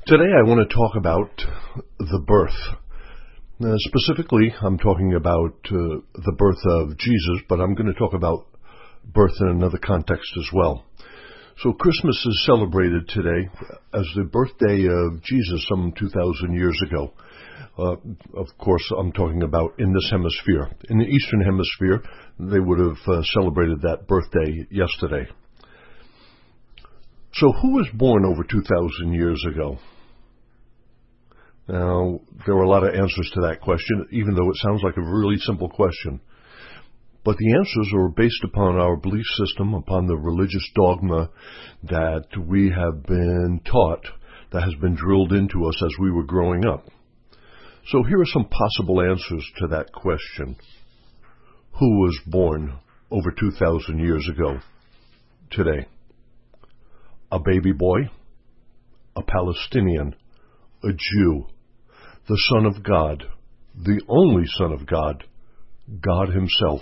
Today I want to talk about the birth. Specifically, I'm talking about the birth of Jesus, but I'm going to talk about birth in another context as well. So Christmas is celebrated today as the birthday of Jesus some 2,000 years ago. Of course, I'm talking about in this hemisphere. In the Eastern Hemisphere, they would have celebrated that birthday yesterday. So who was born over 2,000 years ago? Now, there are a lot of answers to that question, even though it sounds like a really simple question. But the answers are based upon our belief system, upon the religious dogma that we have been taught, that has been drilled into us as we were growing up. So here are some possible answers to that question. Who was born over 2,000 years ago today? A baby boy, a Palestinian, a Jew, the Son of God, the only Son of God, God Himself,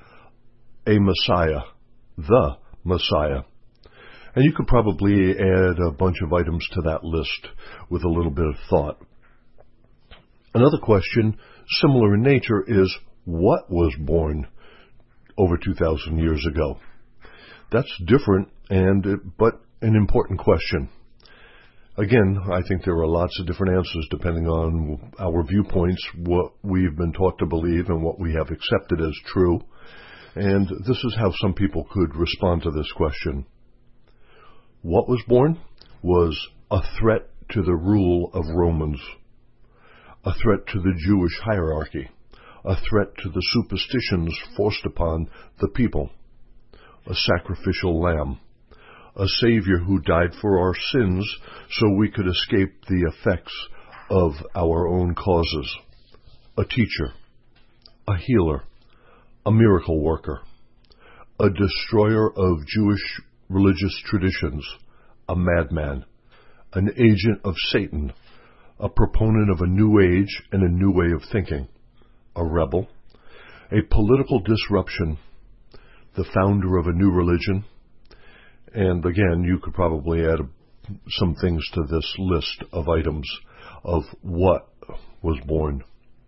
a Messiah, the Messiah. And you could probably add a bunch of items to that list with a little bit of thought. Another question, similar in nature, is what was born over 2,000 years ago? That's different, but an important question. Again, I think there are lots of different answers depending on our viewpoints, what we've been taught to believe and what we have accepted as true. And this is how some people could respond to this question. What was born was a threat to the rule of Romans, a threat to the Jewish hierarchy, a threat to the superstitions forced upon the people, a sacrificial lamb, a Savior who died for our sins so we could escape the effects of our own causes, a teacher, a healer, a miracle worker, a destroyer of Jewish religious traditions, a madman, an agent of Satan, a proponent of a new age and a new way of thinking, a rebel, a political disruption, the founder of a new religion. And again, you could probably add some things to this list of items of what was born.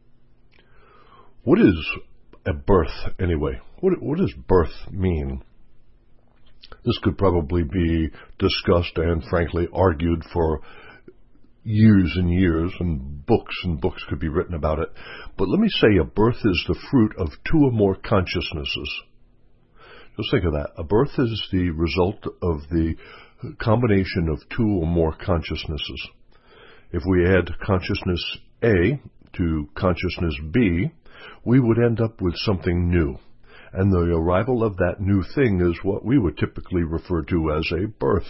What is a birth anyway? What does birth mean? This could probably be discussed and frankly argued for years and books could be written about it. But let me say a birth is the fruit of two or more consciousnesses. Just think of that. A birth is the result of the combination of two or more consciousnesses. If we add consciousness A to consciousness B, we would end up with something new. And the arrival of that new thing is what we would typically refer to as a birth.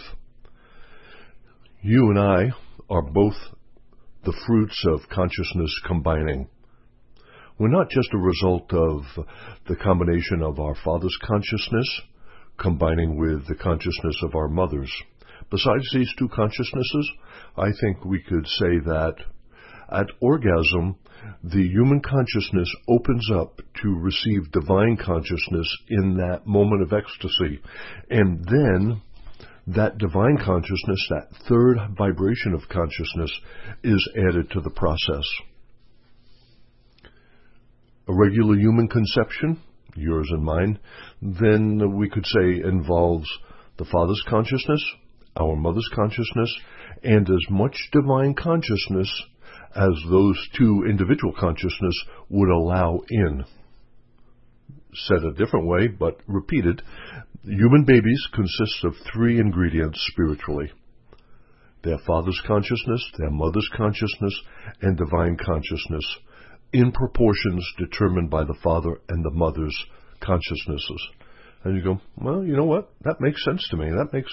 You and I are both the fruits of consciousness combining. We're not just a result of the combination of our father's consciousness combining with the consciousness of our mother's. Besides these two consciousnesses, I think we could say that at orgasm, the human consciousness opens up to receive divine consciousness in that moment of ecstasy. And then that divine consciousness, that third vibration of consciousness, is added to the process. A regular human conception, yours and mine, then we could say involves the father's consciousness, our mother's consciousness, and as much divine consciousness as those two individual consciousness would allow in. Said a different way, but repeated, human babies consist of three ingredients spiritually: their father's consciousness, their mother's consciousness, and divine consciousness, in proportions determined by the father and the mother's consciousnesses. And you go, well, you know what? That makes sense to me.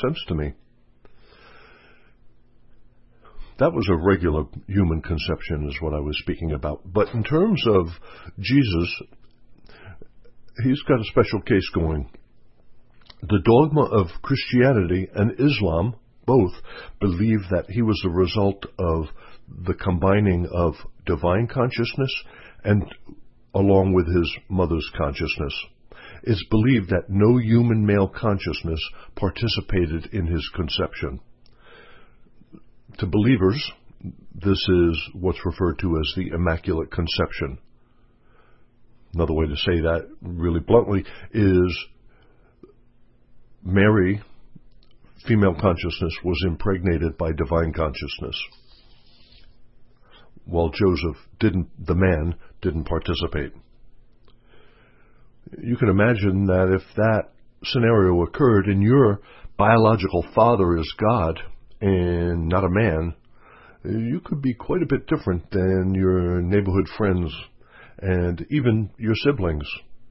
That was a regular human conception is what I was speaking about. But in terms of Jesus, he's got a special case going. The dogma of Christianity and Islam both believe that he was the result of the combining of divine consciousness and along with his mother's consciousness. It's believed that no human male consciousness participated in his conception. To believers, this is what's referred to as the Immaculate Conception. Another way to say that, really bluntly, is Mary, female consciousness, was impregnated by divine consciousness, while Joseph the man didn't participate. You can imagine that if that scenario occurred and your biological father is God and not a man, you could be quite a bit different than your neighborhood friends and even your siblings.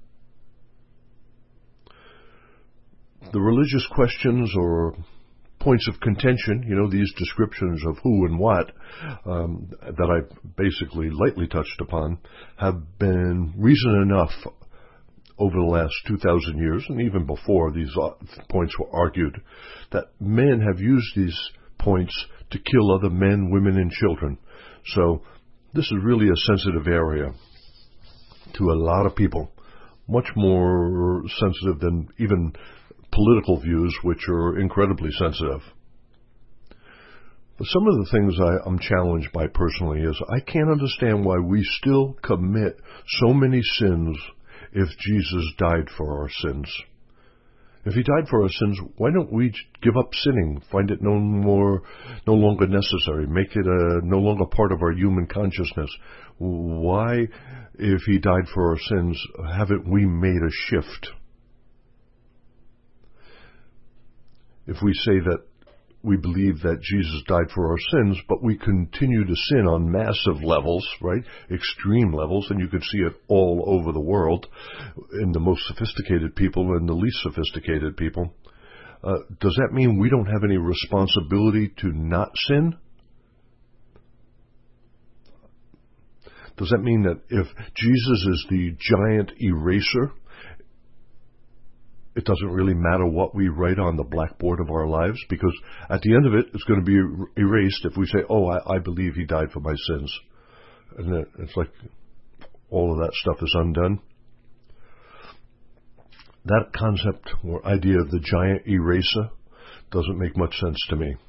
The religious questions or points of contention, these descriptions of who and what that I basically lightly touched upon, have been reason enough over the last 2,000 years, and even before these points were argued, that men have used these points to kill other men, women, and children. So this is really a sensitive area to a lot of people, much more sensitive than even political views, which are incredibly sensitive. But some of the things I'm challenged by personally is I can't understand why we still commit so many sins if Jesus died for our sins. If he died for our sins, why don't we give up sinning, find it no longer necessary, make it no longer part of our human consciousness? Why, if he died for our sins, haven't we made a shift? If we say that we believe that Jesus died for our sins, but we continue to sin on massive levels, right? Extreme levels, and you can see it all over the world in the most sophisticated people and the least sophisticated people. Does that mean we don't have any responsibility to not sin? Does that mean that if Jesus is the giant eraser, it doesn't really matter what we write on the blackboard of our lives, because at the end of it, it's going to be erased if we say, I believe he died for my sins. And it's like all of that stuff is undone. That concept or idea of the giant eraser doesn't make much sense to me.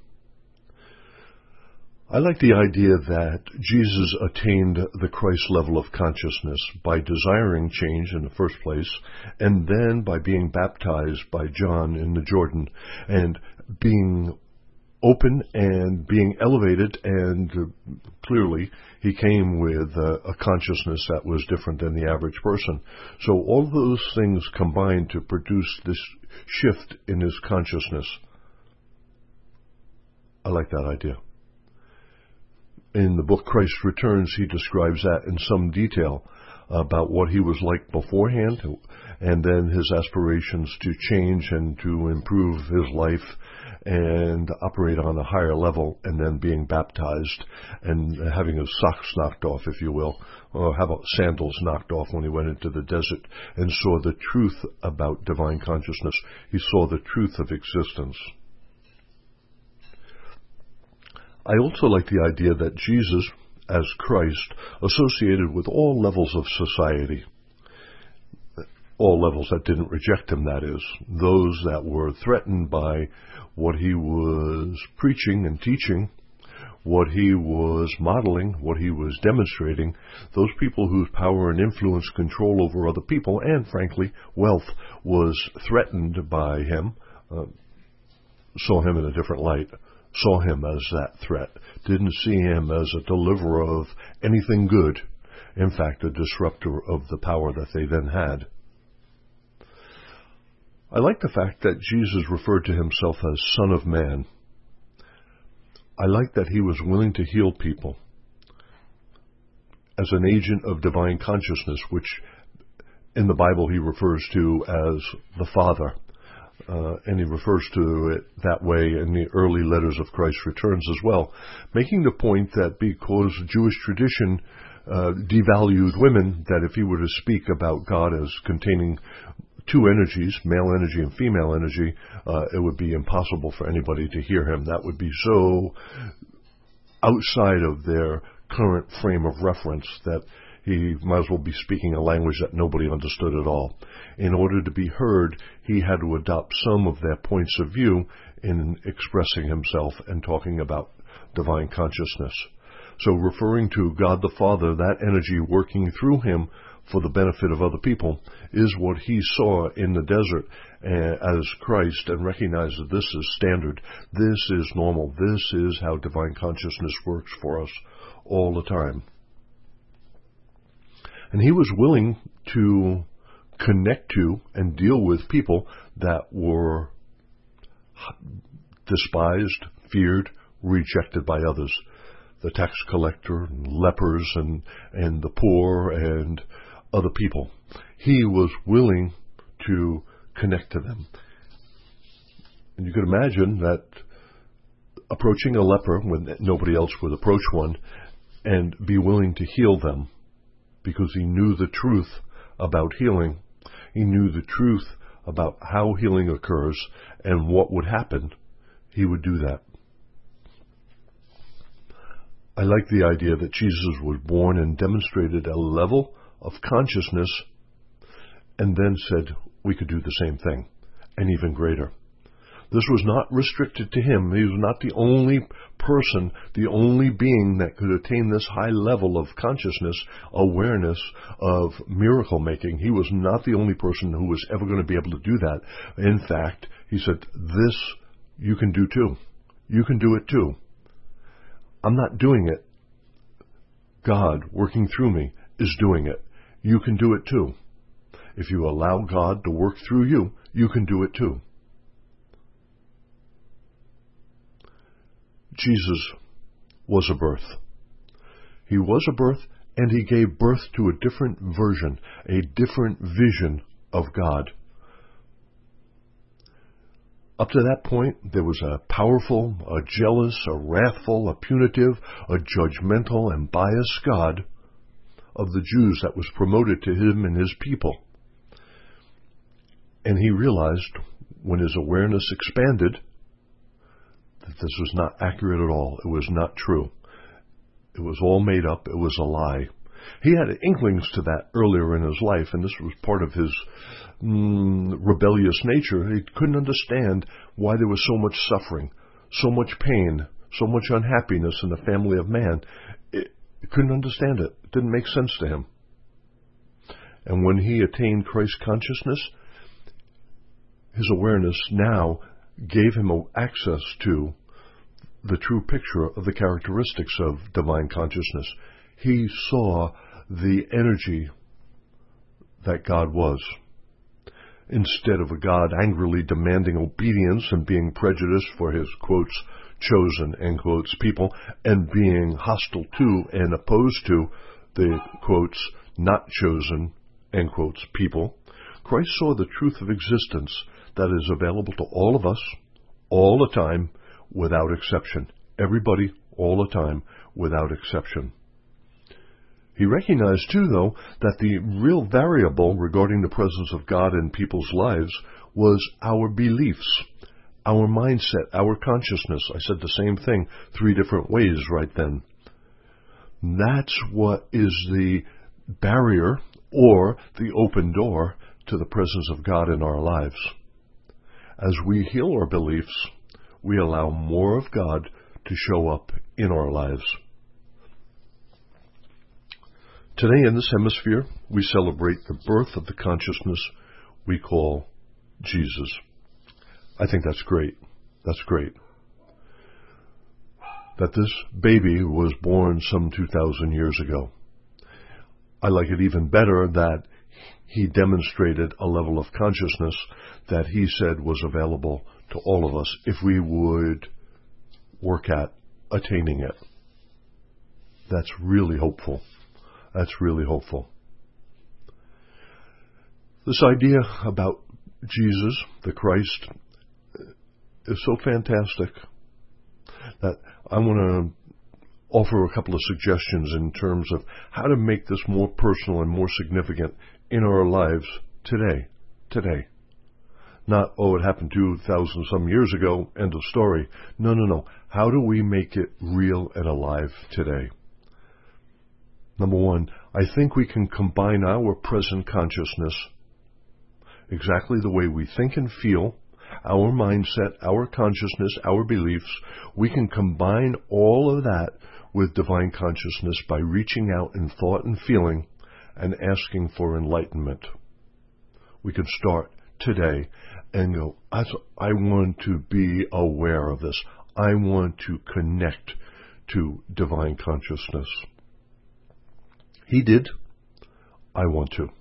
I like the idea that Jesus attained the Christ level of consciousness by desiring change in the first place, and then by being baptized by John in the Jordan, and being open and being elevated, and clearly he came with a consciousness that was different than the average person. So all those things combined to produce this shift in his consciousness. I like that idea. In the book Christ Returns, he describes that in some detail about what he was like beforehand, and then his aspirations to change and to improve his life and operate on a higher level, and then being baptized and having his socks knocked off, if you will, or how about sandals knocked off when he went into the desert and saw the truth about divine consciousness. He saw the truth of existence. I also like the idea that Jesus, as Christ, associated with all levels of society. All levels that didn't reject him, that is. Those that were threatened by what he was preaching and teaching, what he was modeling, what he was demonstrating. Those people whose power and influence, control over other people, and frankly, wealth, was threatened by him, saw him in a different light. Saw him as that threat, didn't see him as a deliverer of anything good, in fact, a disruptor of the power that they then had. I like the fact that Jesus referred to himself as Son of Man. I like that he was willing to heal people as an agent of divine consciousness, which in the Bible he refers to as the Father. And he refers to it that way in the early letters of Christ Returns as well, making the point that because Jewish tradition devalued women, that if he were to speak about God as containing two energies, male energy and female energy, it would be impossible for anybody to hear him. That would be so outside of their current frame of reference that he might as well be speaking a language that nobody understood at all. In order to be heard, he had to adopt some of their points of view in expressing himself and talking about divine consciousness. So referring to God the Father, that energy working through him for the benefit of other people, is what he saw in the desert as Christ, and recognized that this is standard, this is normal, this is how divine consciousness works for us all the time. And he was willing to connect to and deal with people that were despised, feared, rejected by others. The tax collector, and lepers, and the poor, and other people. He was willing to connect to them. And you could imagine that approaching a leper when nobody else would approach one and be willing to heal them, because he knew the truth about healing. He knew the truth about how healing occurs and what would happen. He would do that. I like the idea that Jesus was born and demonstrated a level of consciousness and then said we could do the same thing, and even greater. This was not restricted to him. He was not the only person, the only being that could attain this high level of consciousness, awareness of miracle making. He was not the only person who was ever going to be able to do that. In fact, he said, this you can do too. You can do it too. I'm not doing it. God, working through me, is doing it. You can do it too. If you allow God to work through you, you can do it too. Jesus was a birth. He was a birth, and he gave birth to a different version, a different vision of God. Up to that point, there was a powerful, a jealous, a wrathful, a punitive, a judgmental, and biased God of the Jews that was promoted to him and his people. And he realized, when his awareness expanded, that this was not accurate at all. It was not true. It was all made up. It was a lie. He had inklings to that earlier in his life, and this was part of his rebellious nature. He couldn't understand why there was so much suffering, so much pain, so much unhappiness in the family of man. He couldn't understand it. It didn't make sense to him. And when he attained Christ consciousness, his awareness now gave him access to the true picture of the characteristics of divine consciousness. He saw the energy that God was. Instead of a God angrily demanding obedience and being prejudiced for his, quotes, chosen, end quotes, people, and being hostile to and opposed to the, quotes, not chosen, end quotes, people, Christ saw the truth of existence that is available to all of us, all the time, without exception. Everybody, all the time, without exception. He recognized, too, though, that the real variable regarding the presence of God in people's lives was our beliefs, our mindset, our consciousness. I said the same thing 3 different ways right then. That's what is the barrier or the open door to the presence of God in our lives. As we heal our beliefs, we allow more of God to show up in our lives. Today in this hemisphere, we celebrate the birth of the consciousness we call Jesus. I think that's great. That's great. That this baby was born some 2,000 years ago. I like it even better that he demonstrated a level of consciousness that he said was available to all of us if we would work at attaining it. That's really hopeful. That's really hopeful. This idea about Jesus, the Christ, is so fantastic that I want to offer a couple of suggestions in terms of how to make this more personal and more significant in our lives today. Today. Not, it happened 2,000 some years ago, end of story. No. How do we make it real and alive today? Number 1, I think we can combine our present consciousness, exactly the way we think and feel, our mindset, our consciousness, our beliefs. We can combine all of that with divine consciousness by reaching out in thought and feeling and asking for enlightenment. We can start today and go, I want to be aware of this. I want to connect to divine consciousness. He did. I want to.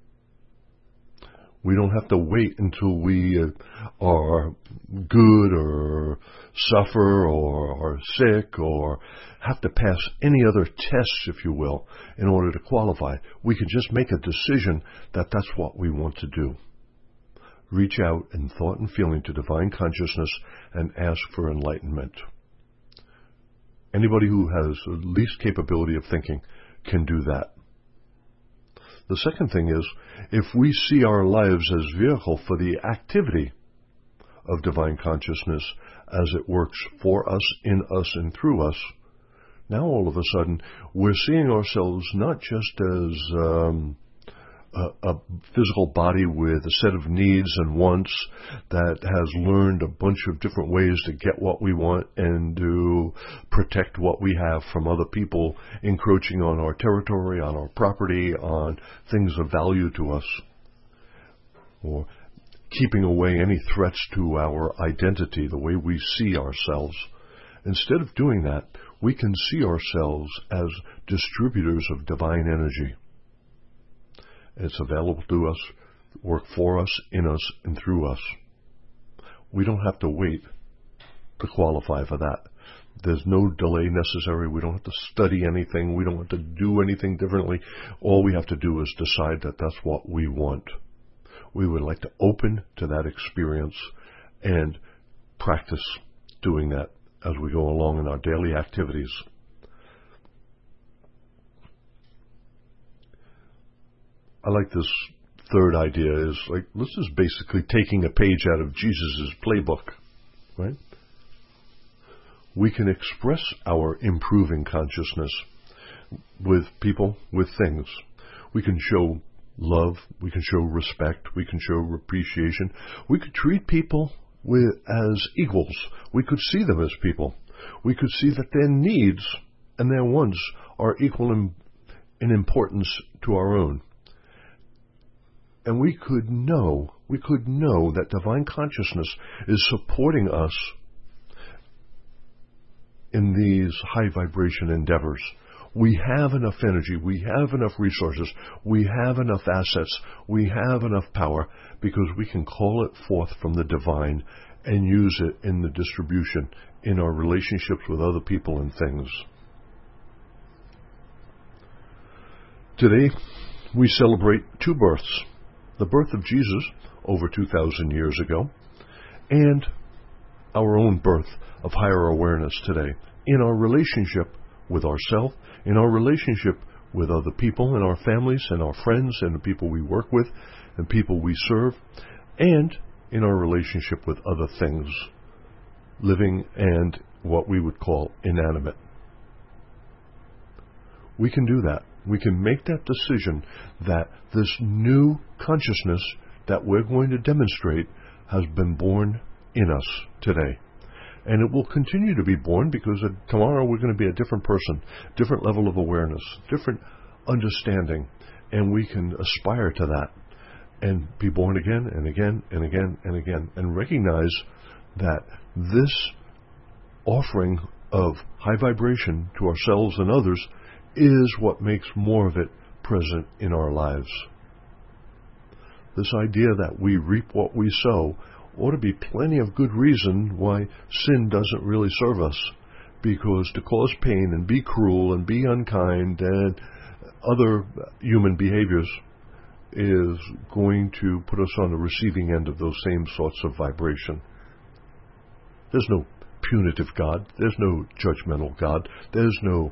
We don't have to wait until we are good or suffer or are sick or have to pass any other tests, if you will, in order to qualify. We can just make a decision that that's what we want to do. Reach out in thought and feeling to divine consciousness and ask for enlightenment. Anybody who has the least capability of thinking can do that. The second thing is, if we see our lives as vehicle for the activity of divine consciousness as it works for us, in us, and through us, now all of a sudden we're seeing ourselves not just as a physical body with a set of needs and wants that has learned a bunch of different ways to get what we want and to protect what we have from other people encroaching on our territory, on our property, on things of value to us, or keeping away any threats to our identity, the way we see ourselves. Instead of doing that, we can see ourselves as distributors of divine energy. It's available to us, work for us, in us, and through us. We don't have to wait to qualify for that. There's no delay necessary. We don't have to study anything. We don't have to do anything differently. All we have to do is decide that that's what we want. We would like to open to that experience and practice doing that as we go along in our daily activities. I like this third idea is like, this is basically taking a page out of Jesus' playbook, right? We can express our improving consciousness with people, with things. We can show love, we can show respect, we can show appreciation. We could treat people as equals. We could see them as people. We could see that their needs and their wants are equal in importance to our own. And we could know that divine consciousness is supporting us in these high vibration endeavors. We have enough energy, we have enough resources, we have enough assets, we have enough power, because we can call it forth from the divine and use it in the distribution, in our relationships with other people and things. Today, we celebrate two births. The birth of Jesus over 2,000 years ago, and our own birth of higher awareness today in our relationship with ourselves, in our relationship with other people, in our families and our friends and the people we work with and people we serve, and in our relationship with other things, living and what we would call inanimate. We can do that. We can make that decision that this new consciousness that we're going to demonstrate has been born in us today. And it will continue to be born, because tomorrow we're going to be a different person, different level of awareness, different understanding. And we can aspire to that and be born again and again and again and again, and recognize that this offering of high vibration to ourselves and others is what makes more of it present in our lives. This idea that we reap what we sow ought to be plenty of good reason why sin doesn't really serve us, because to cause pain and be cruel and be unkind and other human behaviors is going to put us on the receiving end of those same sorts of vibration. There's no punitive God. There's no judgmental God. There's no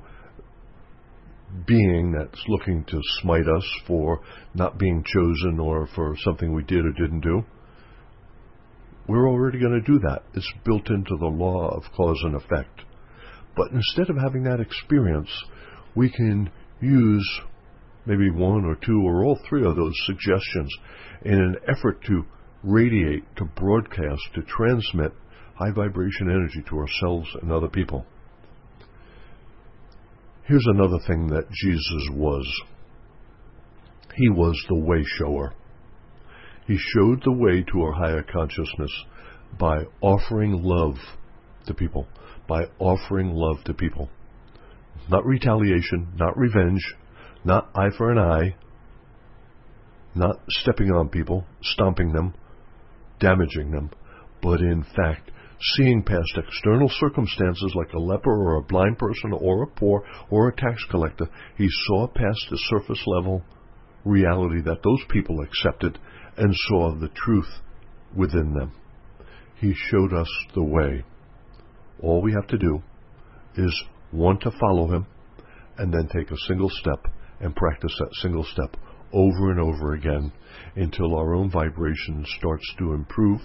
being that's looking to smite us for not being chosen or for something we did or didn't do. We're already going to do that. It's built into the law of cause and effect. But instead of having that experience, we can use maybe one or two or all three of those suggestions in an effort to radiate, to broadcast, to transmit high vibration energy to ourselves and other people. Here's another thing that Jesus was. He was the way shower. He showed the way to our higher consciousness by offering love to people. By offering love to people. Not retaliation, not revenge, not eye for an eye, not stepping on people, stomping them, damaging them, but in fact, seeing past external circumstances like a leper or a blind person or a poor or a tax collector. He saw past the surface level reality that those people accepted and saw the truth within them. He showed us the way. All we have to do is want to follow him and then take a single step and practice that single step over and over again until our own vibration starts to improve,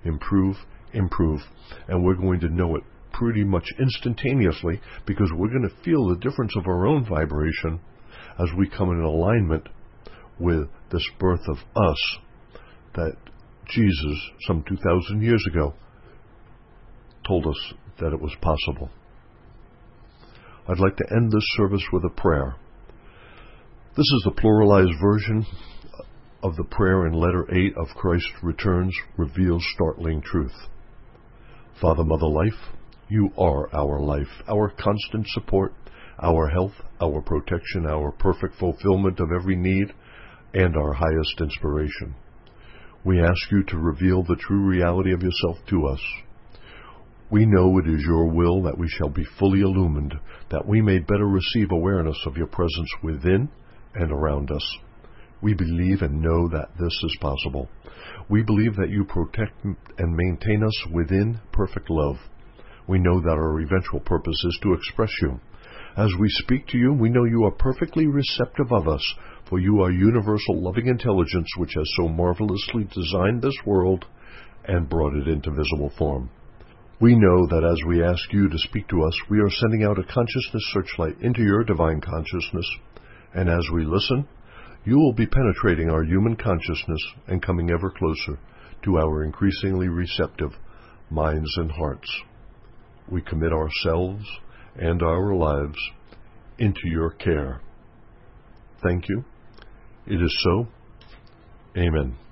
and we're going to know it pretty much instantaneously, because we're going to feel the difference of our own vibration as we come in alignment with this birth of us that Jesus, some 2,000 years ago, told us that it was possible. I'd like to end this service with a prayer. This is the pluralized version of the prayer in letter 8 of Christ Returns, Reveals Startling Truth. Father, Mother, Life, you are our life, our constant support, our health, our protection, our perfect fulfillment of every need, and our highest inspiration. We ask you to reveal the true reality of yourself to us. We know it is your will that we shall be fully illumined, that we may better receive awareness of your presence within and around us. We believe and know that this is possible. We believe that you protect and maintain us within perfect love. We know that our eventual purpose is to express you. As we speak to you, we know you are perfectly receptive of us, for you are universal loving intelligence which has so marvelously designed this world and brought it into visible form. We know that as we ask you to speak to us, we are sending out a consciousness searchlight into your divine consciousness, and as we listen, you will be penetrating our human consciousness and coming ever closer to our increasingly receptive minds and hearts. We commit ourselves and our lives into your care. Thank you. It is so. Amen.